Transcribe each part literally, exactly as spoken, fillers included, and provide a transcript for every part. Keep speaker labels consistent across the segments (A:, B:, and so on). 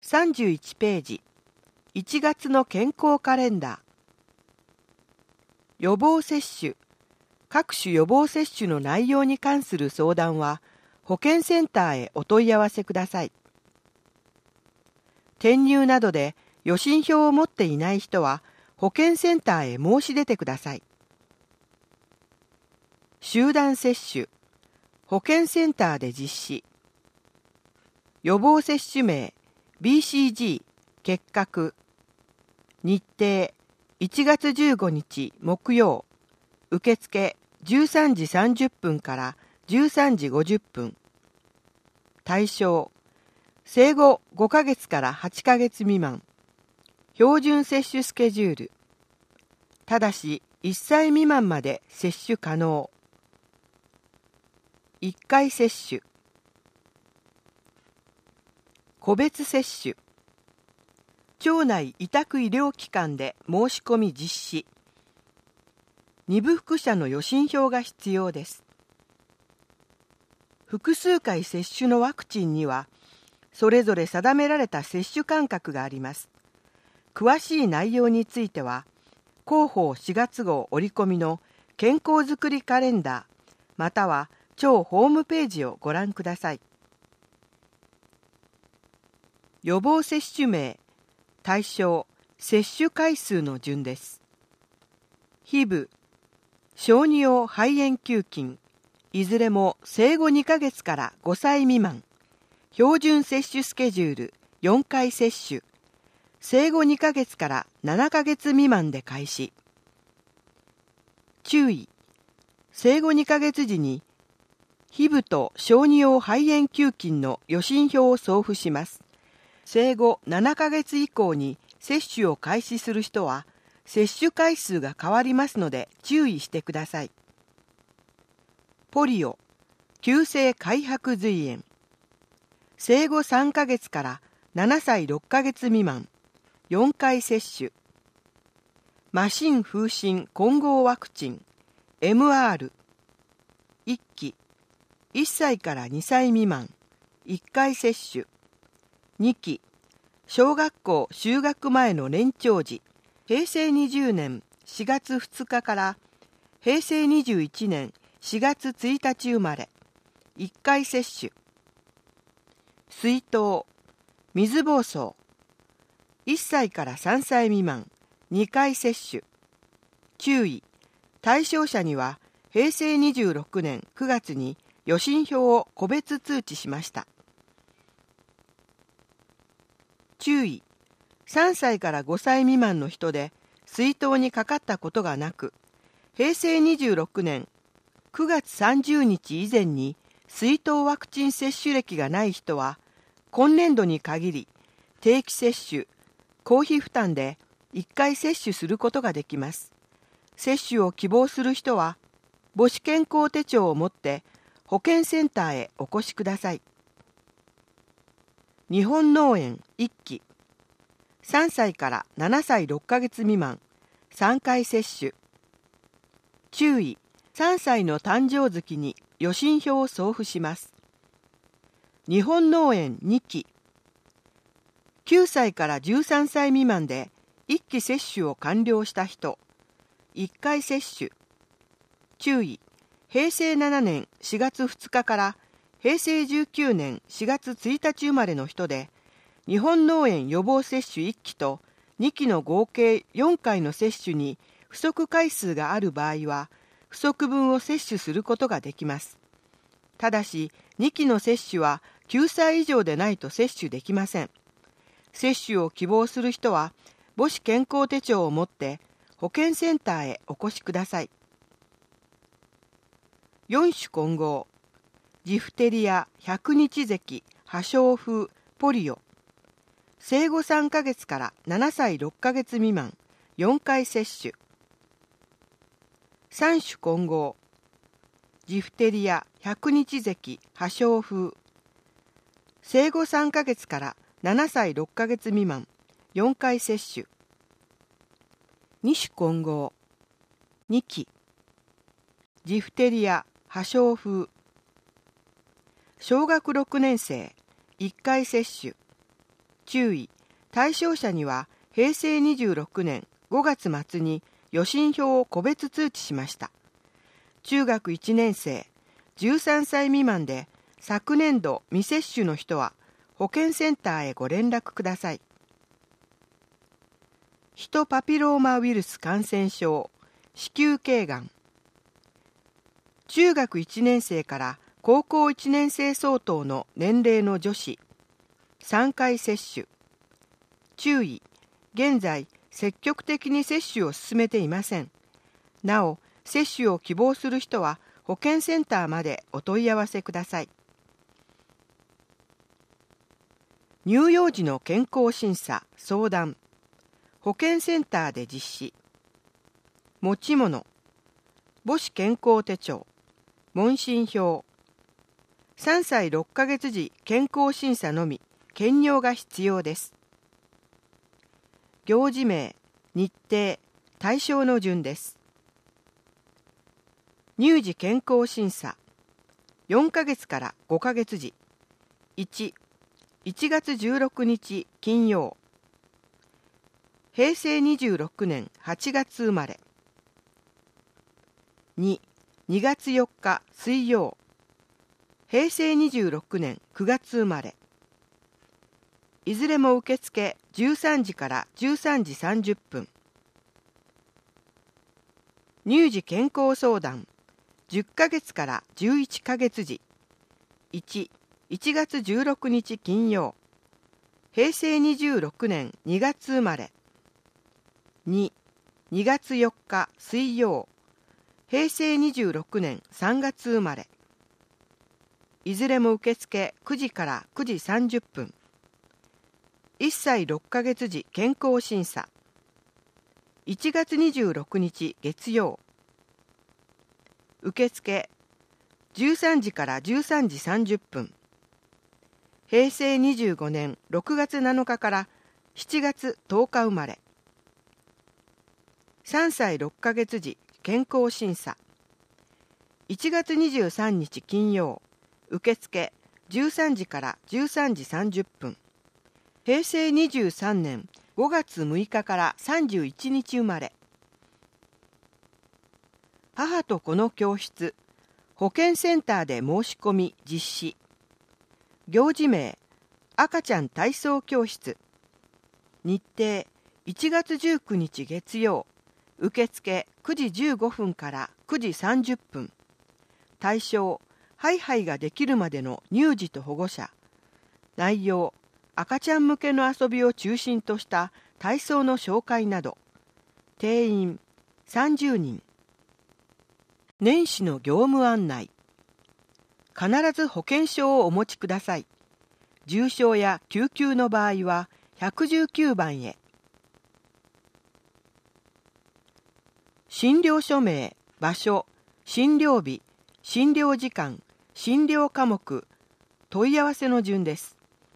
A: さんじゅういちページ、いちがつの健康カレンダー。予防接種、各種予防接種の内容に関する相談は、保健センターへお問い合わせください。転入などで予診票を持っていない人は、保健センターへ申し出てください。集団接種、保健センターで実施。予防接種名、ビーシージー、結核。日程、いちがつじゅうごにち木曜。受付じゅうさんじさんじゅっぷんからじゅうさんじごじゅっぷん。対象、生後ごかげつからはちかげつ未満。標準接種スケジュール。ただしいっさい未満まで接種可能。いっかい接種。個別接種。町内委託医療機関で申し込み実施。にぶふく社の予診票が必要です。複数回接種のワクチンには、それぞれ定められた接種間隔があります。詳しい内容については、広報しがつ号折り込みの健康づくりカレンダー、または町ホームページをご覧ください。予防接種名、対象、接種回数の順です。ヒブ、小児用肺炎球菌、いずれも生後にかげつからごさい未満。標準接種スケジュールよんかい接種。生後にかげつからななかげつ未満で開始。注意、生後にかげつ時にヒブと小児用肺炎球菌の予診票を送付します。生後ななかげつ以降に接種を開始する人は、接種回数が変わりますので注意してください。ポリオ、急性開白髄炎。生後さんかげつからななさいろっかげつ未満。よんかい接種。麻疹風疹混合ワクチン エムアール。いっき。いっさいからにさい未満。いっかい接種。にき。小学校就学前の年長児。へいせいにじゅうねんしがつふつかからへいせいにじゅういちねんしがつついたち生まれ。いっかい接種。水痘、水疱瘡。いっさいからさんさい未満。にかい接種。注意、対象者にはへいせいにじゅうろくねんくがつに予診票を個別通知しました。注意、さんさいからごさい未満の人で水痘にかかったことがなく、へいせいにじゅうろくねんくがつさんじゅうにち以前に水痘ワクチン接種歴がない人は、今年度に限り定期接種、公費負担でいっかい接種することができます。接種を希望する人は、母子健康手帳を持って保健センターへお越しください。日本脳炎いっき。さんさいからななさいろっかげつ未満。さんかい接種。注意、さんさいの誕生月に予診票を送付します。日本脳炎にき。きゅうさいからじゅうさんさい未満でいっき接種を完了した人。いっかい接種。注意、へいせいななねんしがつふつかからへいせいじゅうきゅうねんしがつついたち生まれの人で、日本脳炎予防接種いっきとにきの合計よんかいの接種に不足回数がある場合は、不足分を接種することができます。ただし、にきの接種はきゅうさい以上でないと接種できません。接種を希望する人は、母子健康手帳を持って保健センターへお越しください。よん種混合。ジフテリア、百日咳、破傷風、ポリオ。生後さんかげつからななさいろっかげつ未満。よんかい接種。さん種混合。ジフテリア、百日咳、破傷風。生後さんかげつからななさいろっかげつ未満。よんかい接種。に種混合。にき。ジフテリア、破傷風。小学ろくねんせい、いっかい接種。 注意、対象者にはへいせいにじゅうろくねんごがつ末に予診票を個別通知しました。中学いちねん生、じゅうさんさい未満で昨年度未接種の人は保健センターへご連絡ください。ヒトパピローマウイルス感染症、子宮頸がん。中学いちねん生から高校いちねん生相当の年齢の女子、さんかい接種。注意、現在積極的に接種を進めていません。なお、接種を希望する人は保健センターまでお問い合わせください。乳幼児の健康審査・相談、保健センターで実施。持ち物、母子健康手帳、問診票。さんさいろっかげつ時健康審査のみ、検尿が必要です。行事名、日程、対象の順です。乳児健康審査、よんかげつからごかげつ時。いち、いちがつじゅうろくにち金曜。へいせいにじゅうろくねんはちがつ生まれ。に、にがつよっか水曜。へいせいにじゅうろくねんくがつ生まれ。いずれも受付じゅうさんじからじゅうさんじさんじゅっぷん。乳児健康相談、じゅっかげつからじゅういっかげつ時。いち、いちがつじゅうろくにち金曜。へいせいにじゅうろくねんにがつ生まれ。に、にがつよっか水曜。へいせいにじゅうろくねんさんがつ生まれ。いずれも受付くじからくじさんじゅっぷん。いっさいろっかげつ時健康審査。いちがつにじゅうろくにち月曜。受付じゅうさんじからじゅうさんじさんじゅっぷん。へいせいにじゅうごねんろくがつなのかからしちがつとおか生まれ。さんさいろっかげつ時健康審査。いちがつにじゅうさんにち金曜。受付じゅうさんじからじゅうさんじさんじゅっぷん。へいせいにじゅうさんねんごがつむいかからさんじゅういちにち生まれ。母と子の教室、保健センターで申し込み実施。行事名、赤ちゃん体操教室。日程、いちがつじゅうくにち月曜。受付くじじゅうごふんからくじさんじゅっぷん。対象、ハイハイができるまでの乳児と保護者。内容、赤ちゃん向けの遊びを中心とした体操の紹介など。定員さんじゅうにん。年始の業務案内。必ず保険証をお持ちください。重症や救急の場合はひゃくじゅうきゅうばんへ。診療所名、場所、診療日、診療時間、診療科目、問い合わせの順です。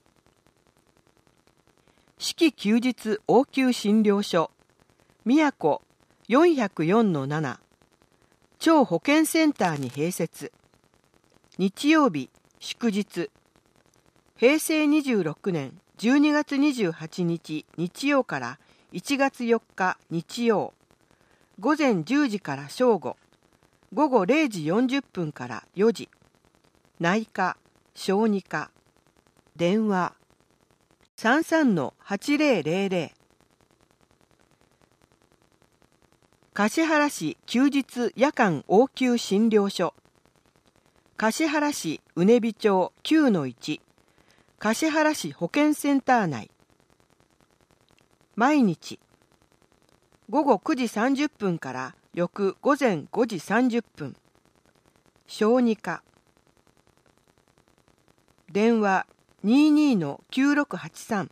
A: 四季休日応急診療所、宮古 よんひゃくよんのなな、超保健センターに併設。日曜日、祝日。へいせいにじゅうろくねんじゅうにがつにじゅうはちにち日曜からいちがつよっか日曜。午前じゅうじから正午。午後れいじよんじゅっぷんからよじ。内科、小児科。電話 さんさんのはちぜろぜろぜろ。橿原市休日夜間応急診療所。橿原市うねび町 きゅうのいち。橿原市保健センター内。毎日。ごごくじさんじゅっぷんから翌午前ごじさんじゅっぷん。小児科。電話 にじゅうにのきゅうろくはちさん。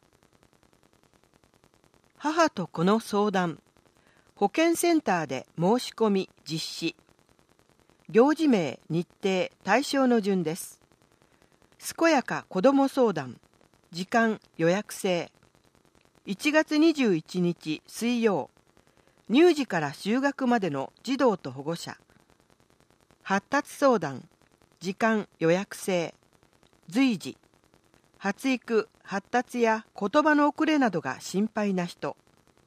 A: 母と子の相談。保健センターで申し込み実施。行事名、日程、対象の順です。健やか子ども相談。時間、予約制。いちがつにじゅういちにち水曜。乳児から就学までの児童と保護者。発達相談。時間、予約制。随時。発育、 発達や言葉の遅れなどが心配な人。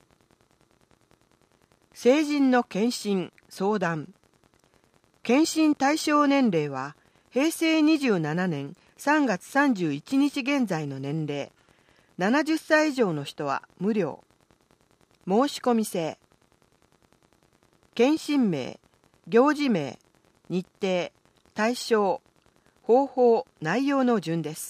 A: 成人の検診、相談。検診対象年齢はへいせいにじゅうななねんさんがつさんじゅういちにち現在の年齢。ななじゅっさい以上の人は無料。申し込み制。検診名、行事名、日程、対象、方法、内容の順です。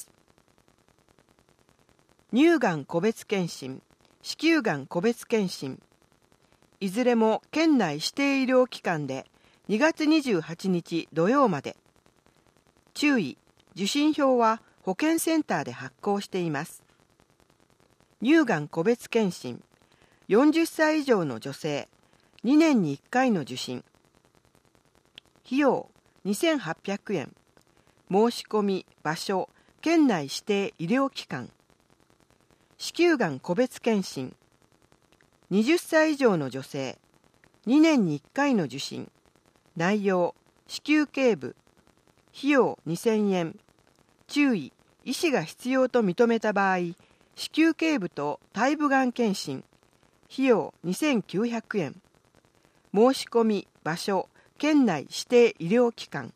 A: 乳がん個別検診、子宮がん個別検診。いずれも県内指定医療機関でにがつにじゅうはちにち土曜まで。注意、受診票は保健センターで発行しています。乳がん個別検診、よんじゅっさい以上の女性、にねんにいっかいの受診。費用にせんはっぴゃくえん。申し込み、場所、県内指定医療機関。子宮がん個別検診、はたち以上の女性、にねんにいっかいの受診。内容、子宮頸部。費用にせんえん。注意、医師が必要と認めた場合、子宮頸部と胎部がん検診。費用にせんきゅうひゃくえん。申し込み、場所、県内指定医療機関。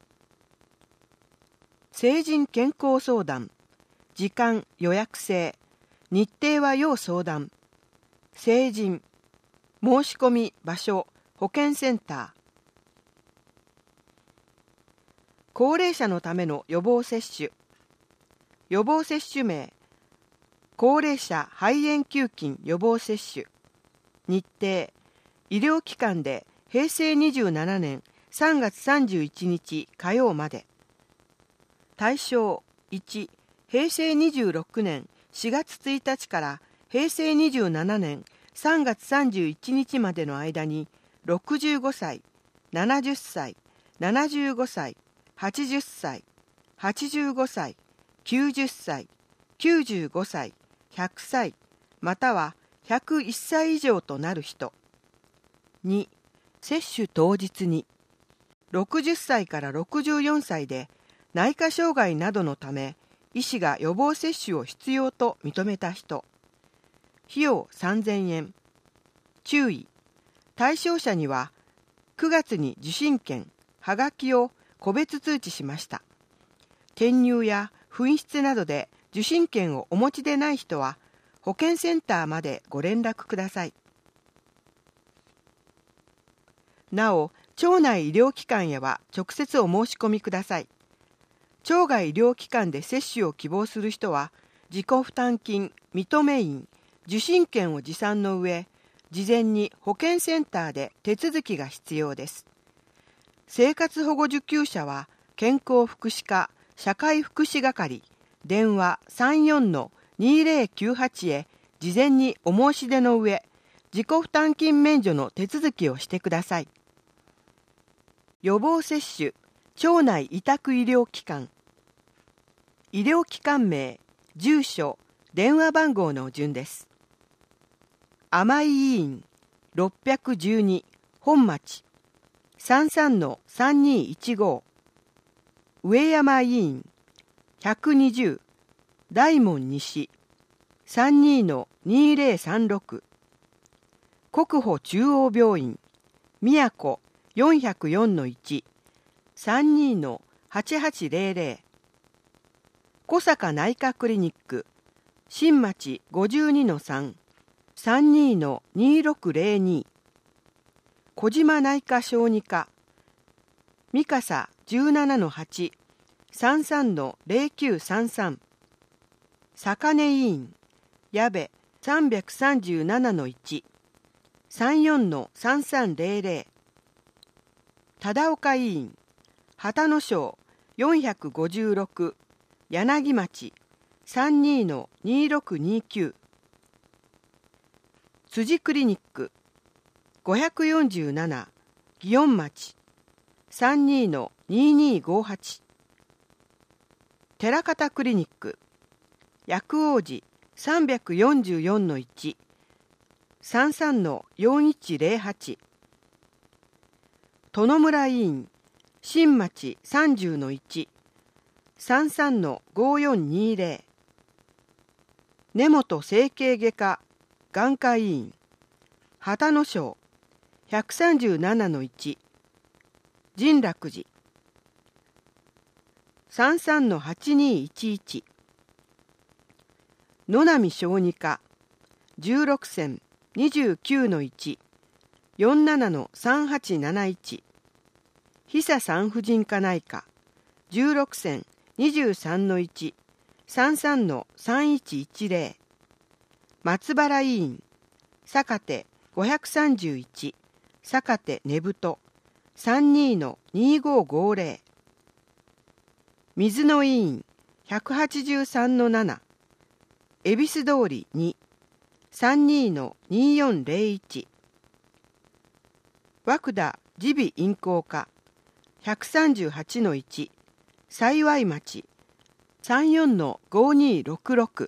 A: 成人健康相談。時間予約制。日程は要相談。成人。申し込み、場所、保健センター。高齢者のための予防接種。予防接種名。高齢者肺炎球菌予防接種。日程。医療機関でへいせいにじゅうななねんさんがつさんじゅういちにち火曜まで。対象いち、へいせいにじゅうろくねんしがつついたちからへいせいにじゅうななねんさんがつさんじゅういちにちまでの間にろくじゅうごさい、ななじゅっさい、ななじゅうごさい、はちじゅっさい、はちじゅうごさい、きゅうじゅっさい、きゅうじゅうごさい、ひゃくさい、またはひゃくいっさい以上となる人。に、接種当日にろくじゅっさいからろくじゅうよんさいで内科障害などのため医師が予防接種を必要と認めた人。費用さんぜんえん。注意、対象者にはくがつに受診券、はがきを個別通知しました。転入や紛失などで受診券をお持ちでない人は保健センターまでご連絡ください。なお、町内医療機関へは直接お申し込みください。町外医療機関で接種を希望する人は自己負担金、認め印、受診券を持参の上、事前に保健センターで手続きが必要です。生活保護受給者は健康福祉課社会福祉係電話 さんよんのにぜろきゅうはち へ事前にお申し出の上、自己負担金免除の手続きをしてください。予防接種、町内委託医療機関。医療機関名、住所、電話番号の順です。甘井医院ろっぴゃくじゅうに本町 さんさんのさんにいちご。上山医院ひゃくにじゅう大門西 さんにのにぜろさんろく。国保中央病院宮古よんひゃくよんのいち さんにのはちはちぜろぜろ。小坂内科クリニック新町ごじゅうにのさん さんにのにろくぜろに。小島内科小児科三笠じゅうななのはち さんさんのぜろきゅうさんさん。坂根医院矢部さんさんななのいち さんよんのさんさんぜろぜろ。忠岡医院旗野省よんごろく柳町 さんにのにろくにきゅう。辻クリニックごよんなな祇園町 さんにのににごはち。寺方クリニック薬王寺さんよんよんのいち さんさんのよんいちぜろはち。殿村医院新町さんじゅうのいち さんさんのごよんにぜろ。 根本整形外科眼科医院秦野省 ひゃくさんじゅうななのいち 神楽寺 さんさんのはちにいちいち 野波小児科じゅうろくせん にじゅうきゅうのいち よんななのさんはちなないち 久産婦人科内科じゅうろくせん にじゅうさんのいち さんさんのさんいちいちゼロ 松原医院坂手ごひゃくさんじゅういち坂手根太 さんにのにごごゼロ 水野医院ひゃくはちじゅうさんのなな 恵比寿通りに さんにのによんゼロいち 和久田耳鼻咽喉科ひゃくさんじゅうはちのいち 幸町 さんよんのごにろくろく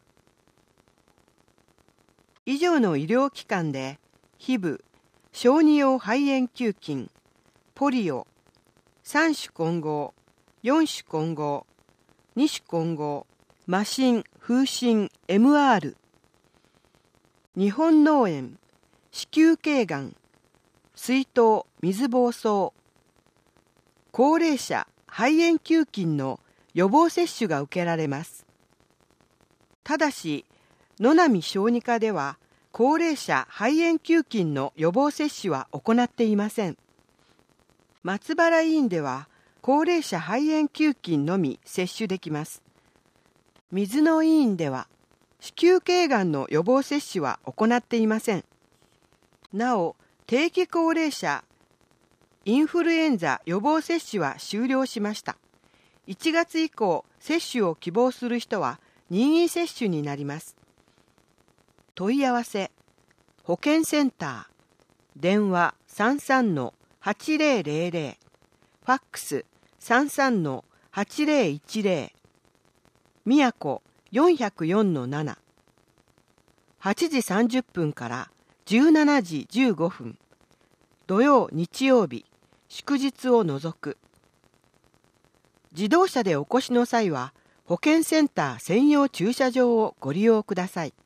A: 以上の医療機関でヒブ、小児用肺炎球菌、ポリオ、さん種混合、よん種混合、に種混合、麻疹、風疹、エムアール、日本脳炎、子宮頸がん、水痘、水疱瘡、高齢者肺炎球菌の予防接種が受けられます。ただし、野波小児科では高齢者肺炎球菌の予防接種は行っていません。松原医院では高齢者肺炎球菌のみ接種できます。水野医院では子宮頸がんの予防接種は行っていません。なお、定期高齢者インフルエンザ予防接種は終了しました。いちがつ以降、接種を希望する人は任意接種になります。問い合わせ、保健センター、電話 さんさんのはちゼロゼロゼロ、ファックス さんさんのはちゼロいちゼロ、宮古よんまるよんのなな、はちじさんじゅっぷんからじゅうしちじじゅうごふん、土曜日曜日、祝日を除く。自動車でお越しの際は、保健センター専用駐車場をご利用ください。